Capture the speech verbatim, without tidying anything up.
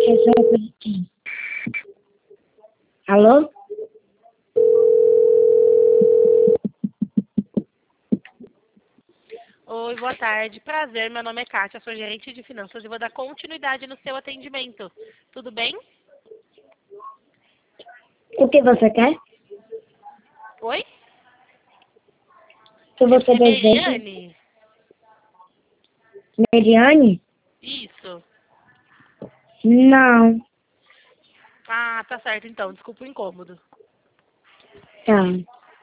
Alô? Oi, boa tarde. Prazer, meu nome é Kátia, sou gerente de finanças e vou dar continuidade no seu atendimento. Tudo bem? O que você quer? Oi? O que você É deseja? Meriane? Mediane? Isso. Não. Ah, tá certo então. Desculpa o incômodo. Tá.